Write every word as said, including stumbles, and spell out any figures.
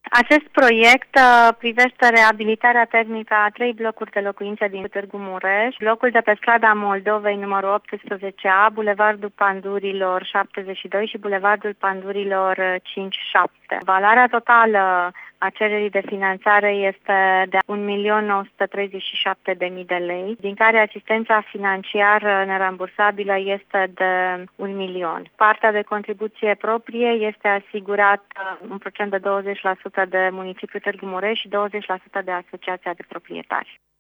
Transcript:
Acest proiect uh, privește reabilitarea termică a trei blocuri de locuințe din Târgu Mureș, blocul de pe strada Moldovei numărul optsprezece A, Bulevardul Pandurilor șaptezeci și doi și Bulevardul Pandurilor cinci șapte. Valoarea totală a cererii de finanțare este de un milion nouă sute treizeci și șapte de mii de lei, din care asistența financiară nerambursabilă este de un milion. Partea de contribuție proprie este asigurată în procent de douăzeci la sută de municipiul Târgu Mureș și douăzeci la sută de asociația de proprietari.